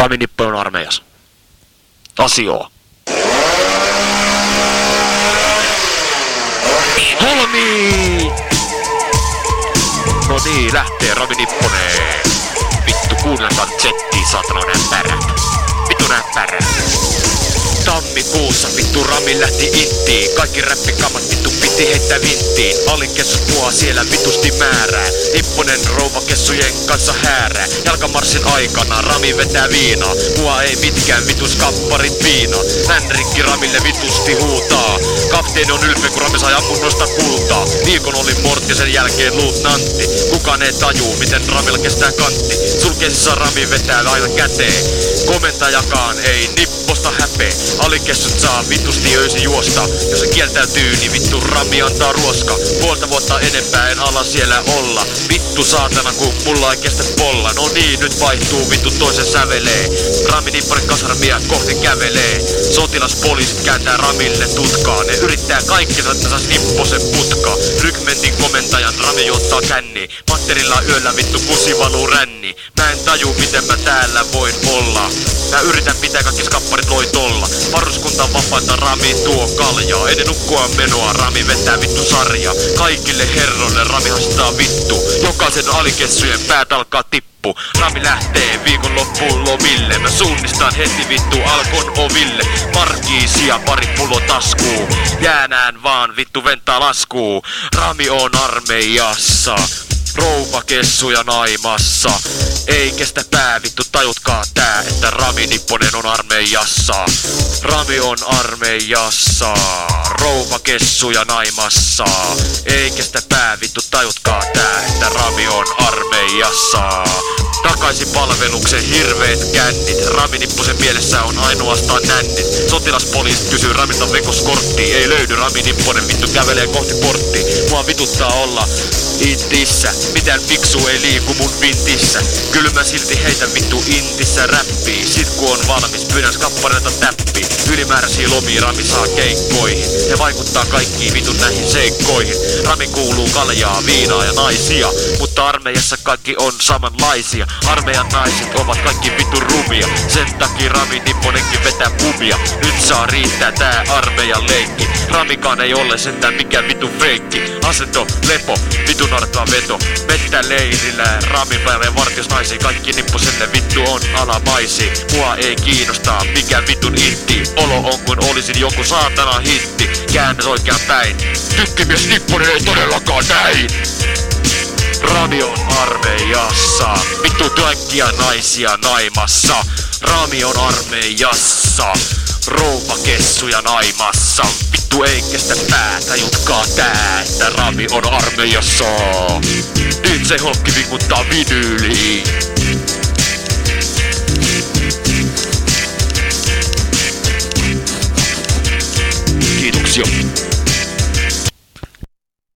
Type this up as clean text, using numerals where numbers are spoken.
Rami Nipponen on armeijassa. Asioo. Valmiit! No niin, lähtee Rami Nipponen. Vittu kuunnelkaa zettiin, saatana näppärät. Vittu näppärät. Tammikuussa vittu Rami lähti ittiin. Kaikki räppikamat vittu piti heittää vinttiin. Alikessut mua siellä vitusti määrää. Nipponen rouvakessujen kanssa häärää. Jalkamarssin aikana Rami vetää viinaa. Mua ei mitkään vitus kapparit viina. Nänrikki Ramille vitusti huutaa. Kapteeni on ylpeä kun Rami sai ammunnosta kultaa. Viikon oli mortti sen jälkeen luutnantti. Kukaan ei tajuu miten Ramilla kestää kantti. Sulkeisissa Rami vetää aina käteen. Komentajakaan ei Nipposta häpee. Alikessut saa vitusti öisin juosta. Jos se kieltäytyy, niin vittu Rami antaa ruoska. Puolta vuotta enempää en ala siellä olla. Vittu saatana kun mulla ei kestä polla. No niin, nyt vaihtuu vittu toisen sävelee. Rami Nipponen kasarmia kohti kävelee. Sotilaspoliisit kääntää Ramille tutkaa. Ne yrittää kaikkensa, että sais Nipposen putkaa. Rykmentin komentajan Rami juottaa känni. Matterilla yöllä vittu kusi valuu ränni. Mä en taju miten mä täällä voin olla. Mä yritän pitää kaikki skapparit loitolla. Varuskunta vapaita Rami tuo kaljaa. Ennen nukkua menoa Rami vetää vittu sarja. Kaikille herroille Rami hastaa vittu. Jokaisen alikessujen päät alkaa tippu. Rami lähtee viikonloppuun lomille. Mä suunnistan heti vittu Alkon oville. Markiisia pari pullo taskuu. Jäänään vaan vittu ventaa laskuu. Rami on armeijassa. Rouvakessuja naimassa. Ei kestä pää vittu tajutkaa tää, että Rami Nipponen on armeijassa. Rami on armeijassa. Rouvakessuja naimassa. Ei kestä pää vittu tajutkaa tää, että Rami on armeijassa. Takaisin palveluksen hirveet kännit. Rami Nipposen mielessä on ainoastaan nännit. Sotilaspoliisit kysyy Ramilta vekoskorttia. Ei löydy Rami Nipponen vittu kävelee kohti porttia. Mua vituttaa olla intissä. Mitään fiksu ei liiku mun vintissä. Kyllä mä silti heitän vittu intissä räppiin. Sit kun on valmis pyydän skappareilta täppiin. Ylimääräisiä lomia Rami saa keikkoihin. Ne vaikuttaa kaikkiin vitun näihin seikkoihin. Rami kuuluu kaljaa, viinaa ja naisia. Mutta armeijassa kaikki on samanlaisia. Armeijan naiset ovat kaikki vittu rumia. Sen takia Rami Nipponenkin vetää pumia. Nyt saa riittää tää armeijan leikki. Ramikaan ei ole sentään mikään vittu feikki. Asento, lepo, vitun artoa veto. Mettä leirillä, Rami päälle vartiosnaisia. Kaikki Nipposelle vittu on alamaisi. Mua ei kiinnostaa mikä vitun itti. Olo on kun olisin joku saatana hitti. Käännös oikean päin. Tykkimies Nipponen ei todellakaan näin. Rami on armeijassa. Vittu kaikkia naisia naimassa. Rami on armeijassa. Rouvakessuja naimassa. Vittu ei kestä päätä, jutkaa tää, että Rami on armeijassa. Nyt se holkki vikuttaa vinyyliin.